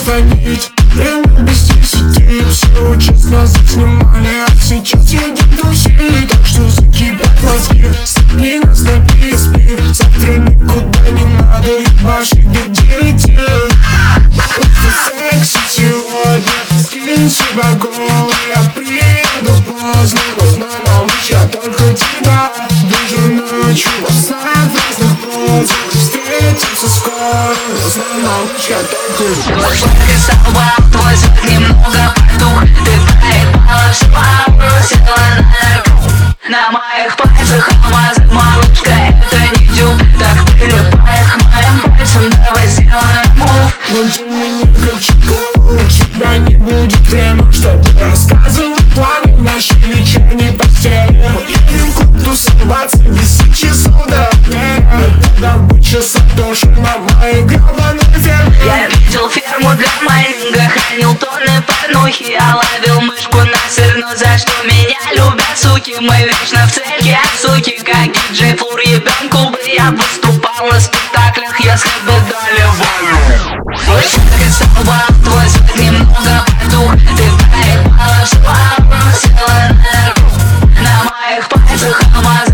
звонить. Время без 10, все честно заснимали. А сейчас едем друзей, так что закипят мозги. Согни нас на PSP, завтра никуда не надо ебашить до 9. Секси сегодня, скинь себя голый. Я приеду поздно, но малыш, я только тебя вижу ночью во снах в разных позах. Встретимся скоро, но знай, малыш, я только тебя. Твой шаг рисовал, твой свет немного потух. Ты проебала, что бросила на наркоту. На моих пальцах алмазы, малышка, это не дюб. Так прилипай к моим пальцам, давай сделаем мув. Но ты мне кричи, у тебя не будет время, чтобы рассказывать планы в нашей вечерней постели. Мы едем в клуб тусоваться 10 часов до обеда. Добыча сатоши на моей гребаной ферме. Я видел ферму для майнинга, хранил тонны порнухи. Я ловил мышку на сыр, но за что меня любят суки? Мы вечно в цельке, суки, как диджей Фур. Ребенку бы я выступал на спектаклях, если бы дали волю. Твой шаг рисовал, твой свет немного потух. Ты проебала, что бросила на наркоту. На моих пальцах алмазы.